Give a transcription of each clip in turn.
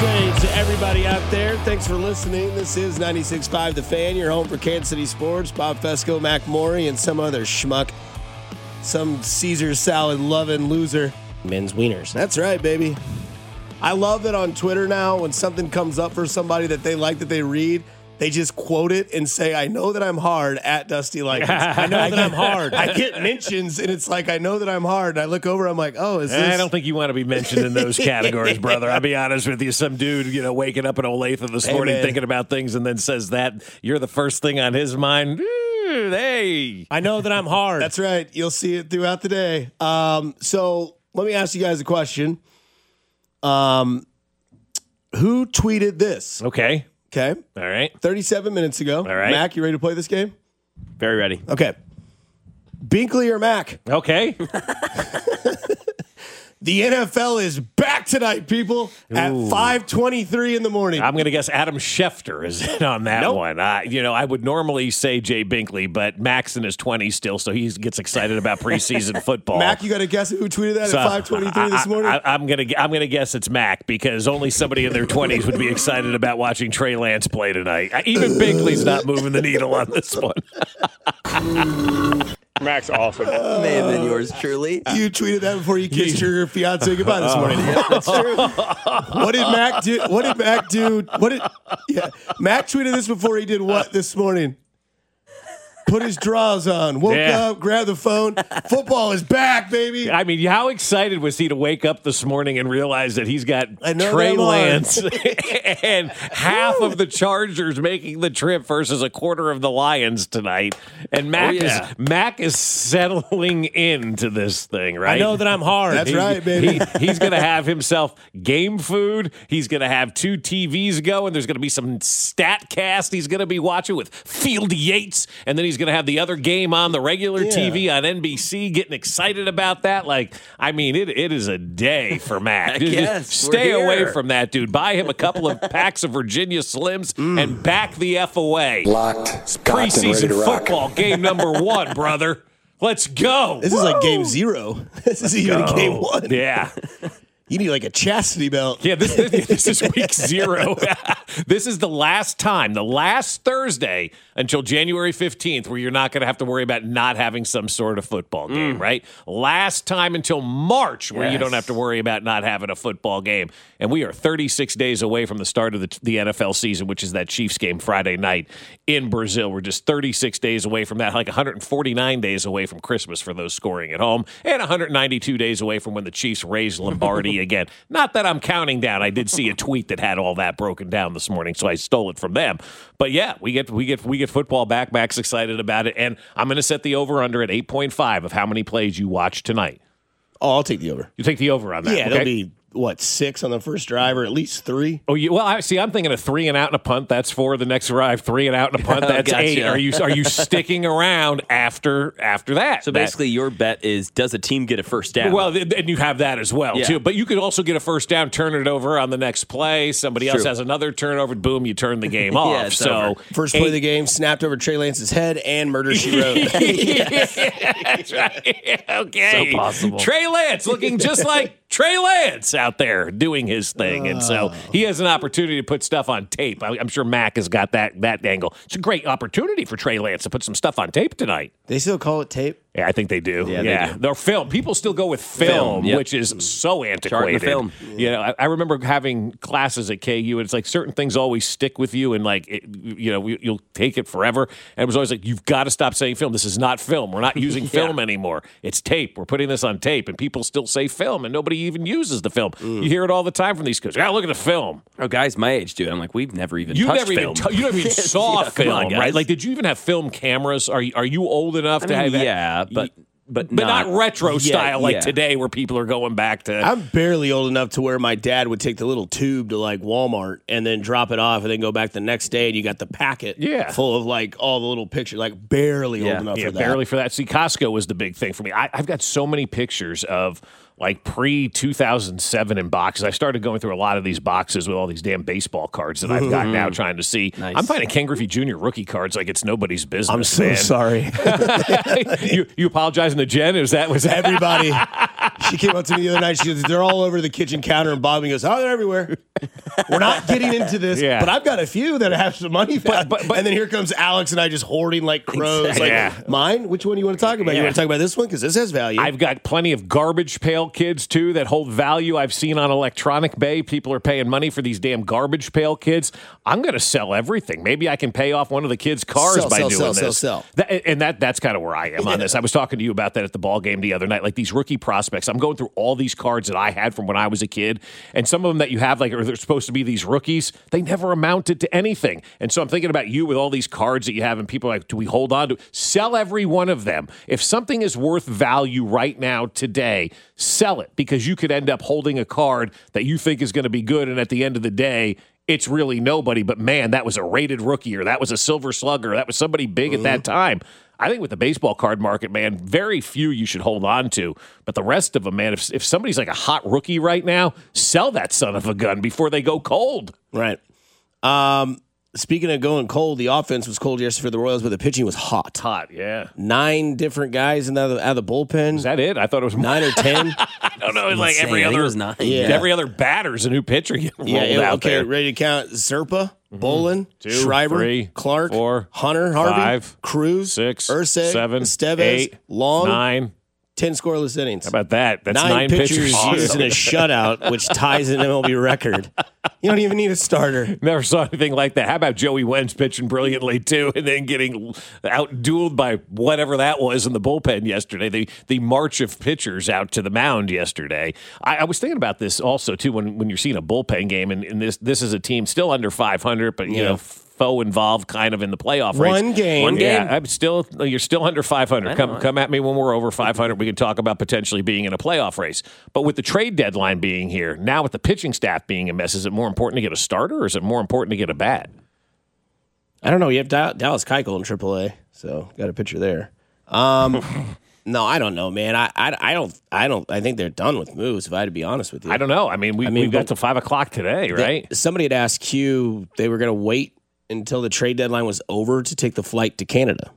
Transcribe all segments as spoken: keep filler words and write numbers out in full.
say to everybody out there, thanks for listening. This is ninety-six point five The Fan, your home for Kansas City sports. Bob Fesco, Mac Morey, and some other schmuck. Some Caesar salad loving loser. Men's wieners. That's right, baby. I love that on Twitter now, when something comes up for somebody that they like that they read, they just quote it and say, I know that I'm hard at Dusty Likens. I know that I'm hard. I get mentions, and it's like, I know that I'm hard. And I look over, I'm like, oh, is this? I don't think you want to be mentioned in those categories, brother. I'll be honest with you. Some dude, you know, waking up in Olathe this Hey, morning man. thinking about things and then says that you're the first thing on his mind. Dude, hey. I know that I'm hard. That's right. You'll see it throughout the day. Um, so let me ask you guys a question. Um, who tweeted this? Okay. Okay. All right. thirty-seven minutes ago. All right. Mac, you ready to play this game? Very ready. Okay. Binkley or Mac? Okay. The N F L is back tonight, people, at five twenty-three in the morning. I'm going to guess Adam Schefter is in on that Nope. one. I, you know, I would normally say Jay Binkley, but Mac's in his twenties still, so he gets excited about preseason football. Mac, you got to guess who tweeted that So, at five twenty-three this morning? I, I, I'm gonna I'm gonna guess it's Mac because only somebody in their twenties would be excited about watching Trey Lance play tonight. Even Binkley's not moving the needle on this one. Mac's awesome. May have been yours truly. You tweeted that before you kissed your fiance goodbye this morning. Yeah, that's true. What did Mac do? What did Mac do? What did yeah? Mac tweeted this before he did what this morning? Put his drawers on, woke Yeah. up, grabbed the phone. Football is back, baby. I mean, how excited was he to wake up this morning and realize that he's got I know Trey them all. Lance and half of the Chargers making the trip versus a quarter of the Lions tonight, and Mac yeah. is Mac is settling into this thing, right? I know that I'm hard. That's He- right, baby. he- he's going to have himself game food. He's going to have two T Vs going. There's going to be some stat cast he's going to be watching with Field Yates, and then he's going to have the other game on the regular T V on N B C, getting excited about that. Like, I mean, it it is a day for Mac. Just- Yes, just we're stay away here. from that, dude. Buy him a couple of packs of Virginia Slims and back the F away. Locked, cocked, and ready Preseason to rock. football game number one, brother. Let's go. This is like game zero. This is even Go. game one. Yeah. You need like a chastity belt. Yeah, this, this, this is week zero. This is the last time, the last Thursday until January fifteenth, where you're not going to have to worry about not having some sort of football game, right? Last time until March, where you don't have to worry about not having a football game. And we are thirty-six days away from the start of the, the N F L season, which is that Chiefs game Friday night in Brazil. We're just thirty-six days away from that, like one hundred forty-nine days away from Christmas for those scoring at home, and one hundred ninety-two days away from when the Chiefs raise Lombardi again. Not that I'm counting down. I did see a tweet that had all that broken down this morning, so I stole it from them. But yeah, we get we get we get football back. Mac's excited about it, and I'm going to set the over under at eight point five of how many plays you watch tonight. Oh, I'll take the over. You take the over on that. Yeah, okay? there'll be what six on the first drive, or at least three. Oh, you, well, I see. I'm thinking a three and out and a punt. That's four. The next drive, three and out and a punt. That's Gotcha. eight. Are you are you sticking around after after that? So That- basically, your bet is, does a team get a first down? Well, th- and you have that as well, Yeah. too. But you could also get a first down, turn it over on the next play. Somebody else True. has another turnover. Boom, you turn the game off. it's so over. First play eight- of the game, snapped over Trey Lance's head, and murder she wrote. That's right. Okay. So possible. Trey Lance looking just like Trey Lance out there doing his thing. And so he has an opportunity to put stuff on tape. I- I'm sure Mac has got that that angle. It's a great opportunity for Trey Lance to put some stuff on tape tonight. They still call it tape. Yeah, I think they do. Yeah, Yeah, they do. They're film. People still go with film, Film, yep. which is so Chart antiquated. and film. You know, I, I remember having classes at K U, and it's like certain things always stick with you, and like it, you know, you, you'll take it forever. And it was always like, you've got to stop saying film. This is not film. We're not using film anymore. It's tape. We're putting this on tape, and people still say film, and nobody even uses the film. You hear it all the time from these kids. Yeah, look at the film. Oh, guys my age do. I'm like, we've never even You touched never even film. t- you never even saw Yeah, come film, on, guys. right? Like, did you even have film cameras? Are you, are you old enough I to mean, have that? yeah, but but But not, retro yeah, style like yeah. today where people are going back to. I'm barely old enough to where my dad would take the little tube to like Walmart and then drop it off and then go back the next day and you got the packet Yeah. full of like all the little pictures. Like barely Yeah. old enough yeah, for that. barely for that. See, Costco was the big thing for me. I, I've got so many pictures of like pre two thousand seven in boxes. I started going through a lot of these boxes with all these damn baseball cards that I've got now trying to see. Nice. I'm finding Ken Griffey Junior rookie cards like it's nobody's business. I'm so man. sorry. you, you apologizing to Jen? Is that was that Everybody. She came up to me the other night. She goes, they're all over the kitchen counter. And Bobby goes, oh, they're everywhere. We're not getting into this, Yeah. but I've got a few that have some money value. but- but- and then here comes Alex and I just hoarding like crows. Like, Yeah. mine? Which one do you want to talk about? You Yeah. want to talk about this one? Because this has value. I've got plenty of garbage pail kids, too, that hold value. I've seen on Electronic Bay, people are paying money for these damn garbage pail kids. I'm going to sell everything. Maybe I can pay off one of the kids' cars Sell, by sell, doing sell, this. sell, sell. That, and that that's kind of where I am on this. I was talking to you about that at the ball game the other night. Like these rookie prospects, I'm going through all these cards that I had from when I was a kid, and some of them that you have, like, are they're supposed to be these rookies, they never amounted to anything. And so I'm thinking about you with all these cards that you have, and people are like, do we hold on to? Sell every one of them. If something is worth value right now today, sell it, because you could end up holding a card that you think is going to be good, and at the end of the day, it's really nobody. But man, that was a rated rookie, or that was a silver slugger, or that was somebody big Mm-hmm. at that time. I think with the baseball card market, man, very few you should hold on to. But the rest of them, man, if, if somebody's like a hot rookie right now, sell that son of a gun before they go cold. Right. Um, speaking of going cold, the offense was cold yesterday for the Royals, but the pitching was hot. Hot, yeah. Nine different guys in the, out of the bullpen. Is that it? I thought it was Nine or ten? I don't know. It's like Insane. every I think it other was nine. Yeah. every other batter's a new pitcher you rolled yeah, it- out okay, there. ready to count. Zerpa, Bolin, Two, Schreiber, three, Clark, four, Hunter, Harvey, five, Cruz, Six, Ursay, seven, Estevez, eight, Long, nine. ten scoreless innings. How about that? That's nine, nine, pitchers pitchers. using a shutout, which ties an M L B record. You don't even need a starter. Never saw anything like that. How about Joey Wentz pitching brilliantly too, and then getting outdueled by whatever that was in the bullpen yesterday? The the march of pitchers out to the mound yesterday. I, I was thinking about this also too when, when you're seeing a bullpen game, and, and this this is a team still under five hundred, but you Yeah. know. Foe involved kind of in the playoff race. One game. One game? Yeah, I'm still you're still under five hundred. Come come at me when we're over five hundred. We can talk about potentially being in a playoff race. But with the trade deadline being here, now with the pitching staff being a mess, is it more important to get a starter or is it more important to get a bat? I don't know. You have Da- Dallas Keuchel in triple A, so got a picture there. Um, no, I don't know, man. I, I, I don't I don't I think they're done with moves. If I had to be honest with you, I don't know. I mean, we, I mean, we've got but- to five o'clock today, right? Somebody had asked Q they were going to wait until the trade deadline was over to take the flight to Canada.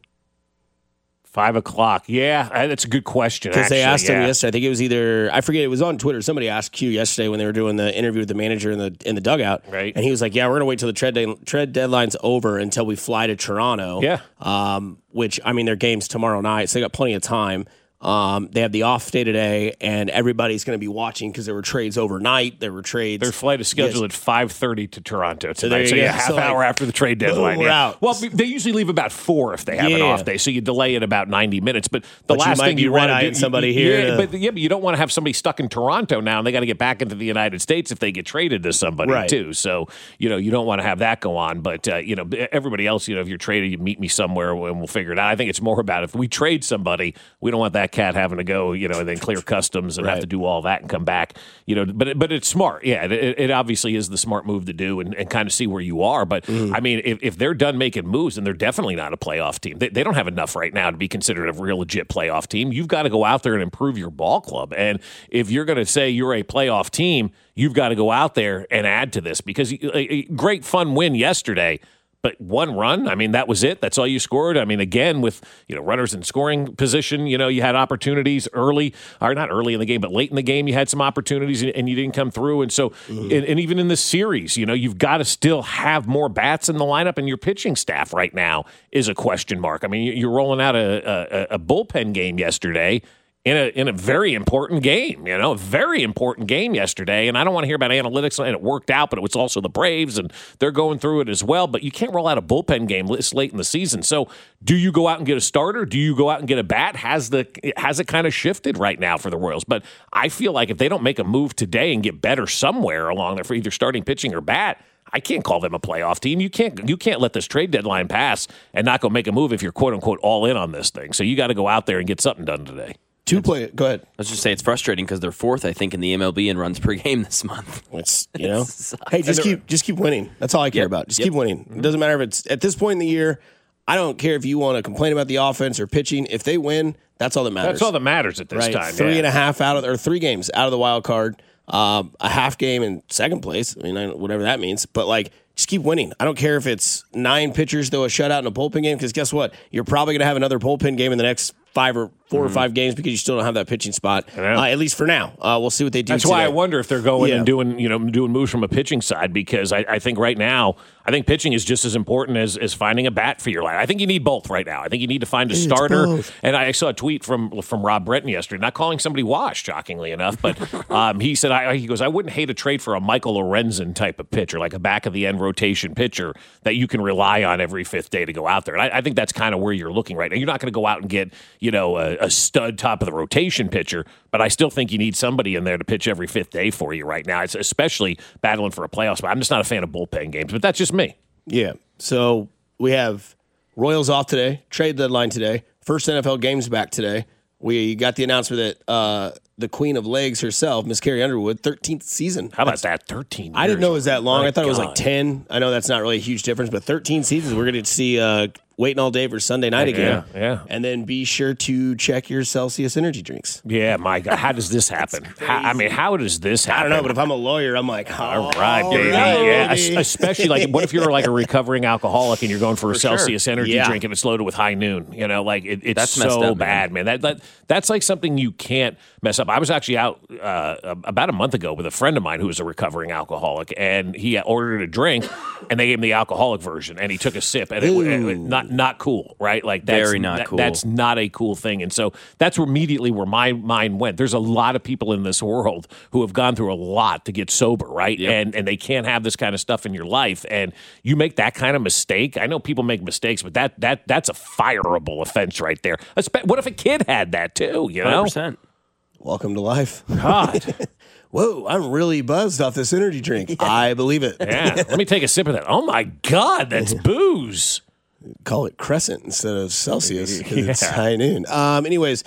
Five o'clock. Yeah, uh, that's a good question. Because they actually, asked him yeah. yesterday. I think it was either I forget. It was on Twitter. Somebody asked Q yesterday when they were doing the interview with the manager in the in the dugout, Right. And he was like, "Yeah, we're gonna wait till the trade de- trade deadline's over until we fly to Toronto." Yeah. Um, which I mean, their game's tomorrow night, so they got plenty of time. Um, they have the off day today, and everybody's going to be watching because there were trades overnight. There were trades. Their flight is scheduled Yes. at five thirty to Toronto tonight. there So, you yeah, go. half So, like, hour after the trade deadline. we're yeah. out. Well, they usually leave about four if they have an Yeah. off day, so you delay it about ninety minutes. But the But you last might thing be you want to red-eyeing do, somebody you- here Yeah, to- but yeah, but you don't want to have somebody stuck in Toronto now, and they got to get back into the United States if they get traded to somebody Right. too. So you know you don't want to have that go on. But uh, you know everybody else, you know, if you're traded, you meet me somewhere and we'll figure it out. I think it's more about if we trade somebody, we don't want that cat having to go, you know, and then clear customs and have Right. to do all that and come back, you know. But it, but it's smart, yeah. It, it obviously is the smart move to do and, and kind of see where you are. But Mm-hmm. I mean, if, if they're done making moves, then they're definitely not a playoff team. They, they don't have enough right now to be considered a real legit playoff team. You've got to go out there and improve your ball club. And if you're going to say you're a playoff team, you've got to go out there and add to this because a, a great fun win yesterday. But one run, I mean, that was it. That's all you scored. I mean, again, with you know runners in scoring position, you know, you had opportunities early, or not early in the game, but late in the game, you had some opportunities and, and you didn't come through. And so, and, and even in this series, you know, you've got to still have more bats in the lineup, and your pitching staff right now is a question mark. I mean, you- you're rolling out a, a, a bullpen game yesterday. In a in a very important game, you know, a very important game yesterday. And I don't want to hear about analytics, and it worked out, but it was also the Braves, and they're going through it as well. But you can't roll out a bullpen game this late in the season. So do you go out and get a starter? Do you go out and get a bat? Has the has it kind of shifted right now for the Royals? But I feel like if they don't make a move today and get better somewhere along there for either starting pitching or bat, I can't call them a playoff team. You can't you can't let this trade deadline pass and not go make a move if you're quote unquote all in on this thing. So you got to go out there and get something done today. Two play. Go ahead. Let's just say it's frustrating because they're fourth, I think, in the M L B in runs per game this month. It's you know, sucks. hey, just keep just keep winning. That's all I care Yep. about. Just Yep. keep winning. It doesn't matter if it's at this point in the year. I don't care if you want to complain about the offense or pitching. If they win, that's all that matters. That's all that matters at this right? time. Three yeah. and a half out of or three games out of the wild card. Um, a half game in second place. I mean, I- whatever that means. But like, just keep winning. I don't care if it's nine pitchers, though, a shutout in a bullpen game. Because guess what? You're probably going to have another bullpen game in the next five or four mm-hmm. or five games because you still don't have that pitching spot, uh, at least for now. Uh, we'll see what they do. That's today. why I wonder if they're going yeah. and doing, you know, doing moves from a pitching side, because I, I think right now, I think pitching is just as important as, as finding a bat for your line. I think you need both right now. I think you need to find a it's starter. Both. And I saw a tweet from from Rob Bretton yesterday, not calling somebody washed, shockingly enough, but um, he said, I, he goes, I wouldn't hate a trade for a Michael Lorenzen type of pitcher, like a back of the end rotation pitcher that you can rely on every fifth day to go out there. And I, I think that's kind of where you're looking right now. You're not going to go out and get, you know, a, a stud top of the rotation pitcher, but I still think you need somebody in there to pitch every fifth day for you right now. It's especially battling for a playoff spot. I'm just not a fan of bullpen games, but that's just me. Yeah. So we have Royals off today, trade deadline today, first N F L games back today. We got the announcement that uh, the queen of legs herself, Miss Carrie Underwood, thirteenth season. How about that's, that? thirteen years. I didn't know it was that long. My I thought God. it was like ten. I know that's not really a huge difference, but thirteen seasons. We're going to see uh, waiting all day for Sunday night again. Yeah, yeah. And then be sure to check your Celsius energy drinks. Yeah, my God. How does this happen? How, I mean, how does this happen? I don't know, but if I'm a lawyer, I'm like, oh, all right, baby. right, yeah, baby. especially like, what if you're like a recovering alcoholic and you're going for, for a Celsius sure. energy yeah. drink and it's loaded with high noon? You know, like it, it's That's so up, bad, man. man. That, that that's like something you can't mess up. I was actually out uh, about a month ago with a friend of mine who was a recovering alcoholic, and he ordered a drink, and they gave him the alcoholic version, and he took a sip, and it, it, it not not cool, right? Like that's Very not that, cool. That's not a cool thing, and so that's immediately where my mind went. There's a lot of people in this world who have gone through a lot to get sober, right? Yep. And and they can't have this kind of stuff in your life, and you make that kind of mistake. I know people make mistakes, but that that that's a fireable offense right there. What if a kid had that too? You know, one hundred percent. Welcome to life. God. Whoa, I'm really buzzed off this energy drink. I believe it. Yeah, let me take a sip of that. Oh my God, that's booze. Call it Crescent instead of Celsius because Yeah. it's high noon. Um, anyways,